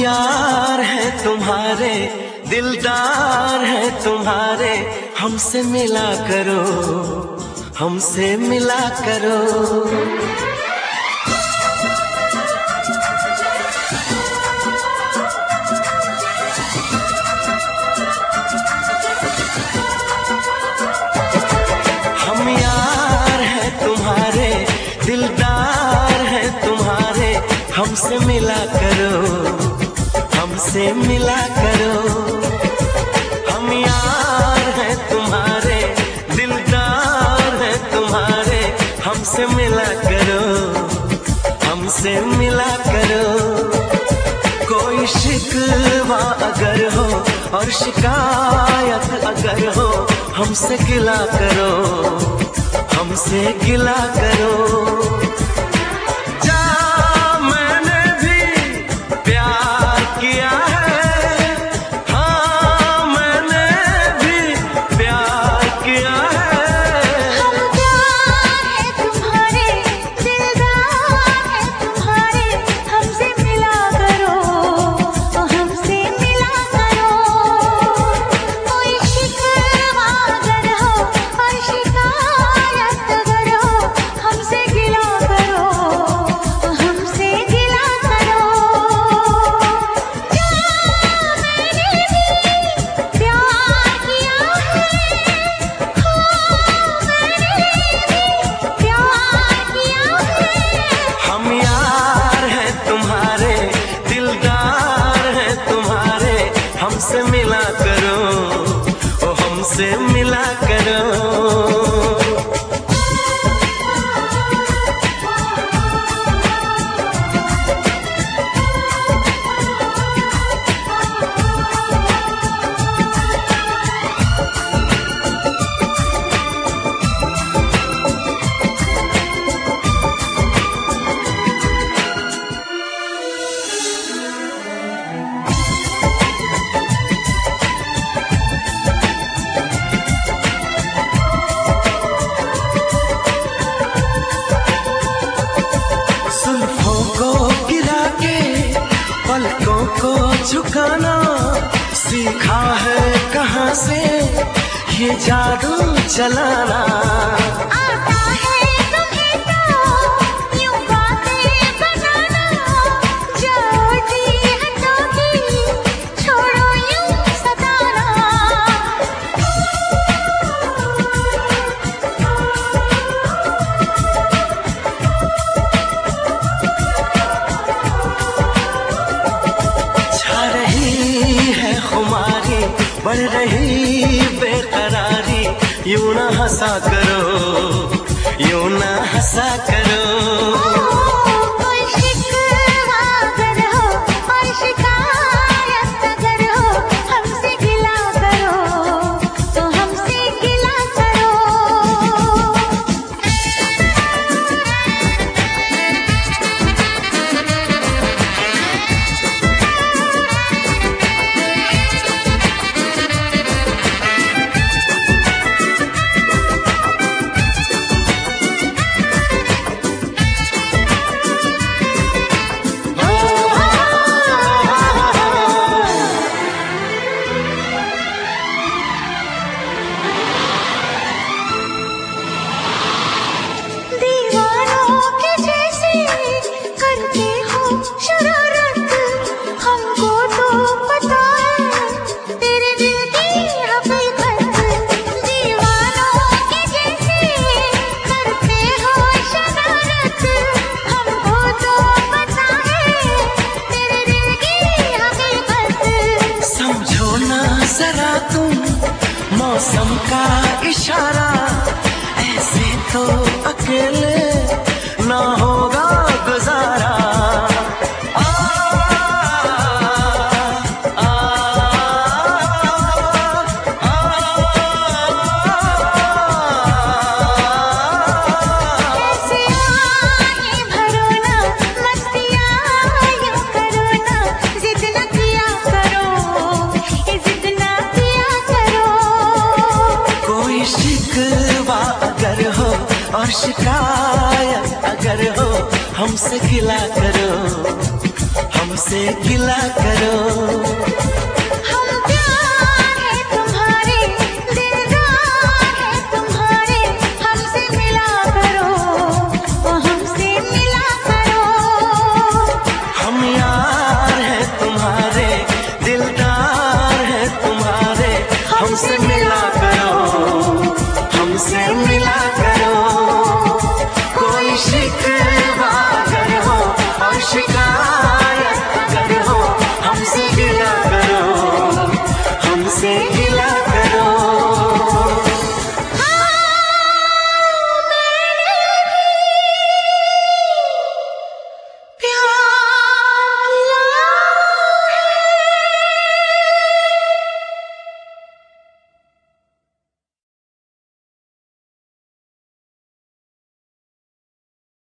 यार हैं तुम्हारे, दिलदार हैं तुम्हारे, हमसे मिला करो, हमसे मिला करो। हम यार हैं तुम्हारे, दिलदार हैं तुम्हारे, हमसे मिला करो, हमसे मिला करो। हम यार हैं तुम्हारे, दिलदार हैं तुम्हारे, हमसे मिला करो, हमसे मिला करो। कोई शिकवा अगर हो और शिकायत अगर हो, हमसे गिला करो, हमसे गिला करो। हमसे मिला करो, ओ हमसे मिला करो। पलकों को झुकाना सीखा है कहाँ से ये जादू चलाना। आता है तुम्हें तो यूं बातें बनाना, जाओ जी हटोगी छोड़ो यूं सताना। बढ़ रही बेकरारी, यूं ना हंसा करो, यूं ना हंसा करो। कोई शिकवा अगर हो और शिकायत अगर हो, हमसे गिला करो, तो हमसे गिला करो। मौसम का इशारा, ऐसे तो अकेले ना होगा गुजारा। और शिकायत अगर हो, हमसे गिला करो, हमसे हमसे गिला करो।